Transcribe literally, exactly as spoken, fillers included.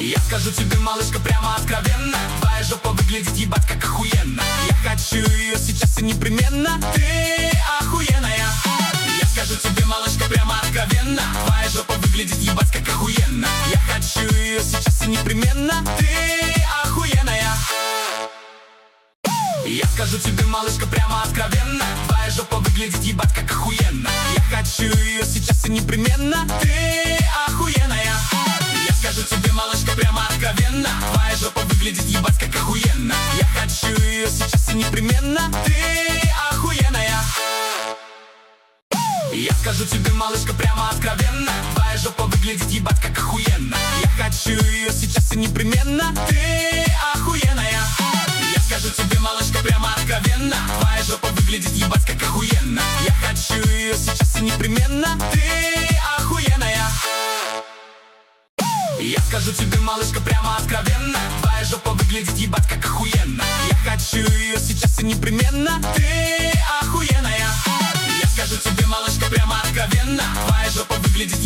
Я скажу тебе, малышка, прямо откровенно, твоя жопа выглядит ебать как охуенно. Я хочу ее сейчас и непременно, ты охуенная. Я скажу тебе, малышка, прямо откровенно, твоя жопа выглядит ебать как охуенно. Я хочу ее сейчас и непременно, ты охуенная. Я скажу тебе, малышка, прямо откровенно, твоя жопа выглядит ебать как охуенно. Я хочу ее сейчас и непременно, ты охуенная. Я скажу тебе, малышка, прямо откровенно, твоя жопа выглядит ебать как охуенно. Я хочу ее сейчас и непременно, ты охуенная. Я скажу тебе, малышка, прямо откровенно, твоя жопа выглядит ебать как охуенно. Я хочу ее сейчас и непременно, ты охуенная. Я скажу тебе, малышка, прямо откровенно, твоя жопа выглядит ебать как охуенно. Я хочу ее сейчас и непременно, ты охуенная. Я скажу тебе, малышка, прямо откровенно, твоя жопа выглядит ебать как охуенно. Я хочу ее сейчас и непременно, ты охуенная. Я скажу тебе, малышка, прямо откровенно, твоя жопа выглядит